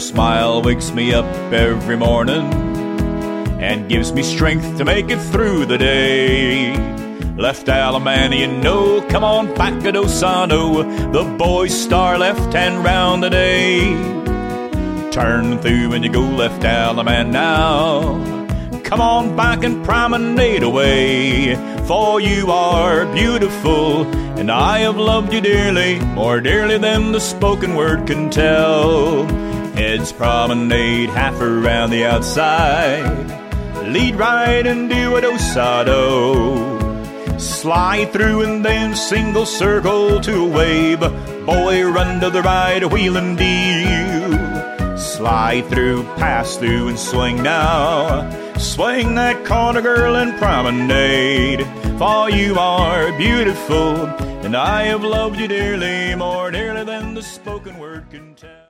smile wakes me up every morning and gives me strength to make it through the day. Left Alamana, you know, come on back to Dosano, the boys star left hand round the day. Turn through and you go left Alamana now. Come on back and promenade away, for you are beautiful, and I have loved you dearly, more dearly than the spoken word can tell. Heads promenade half around the outside, lead right into a dosado. Slide through and then single circle to a wave, boy run to the right, wheel and deal. Slide through, pass through and swing now. Swing that corner, girl, and promenade, for you are beautiful, and I have loved you dearly, more dearly than the spoken word can tell.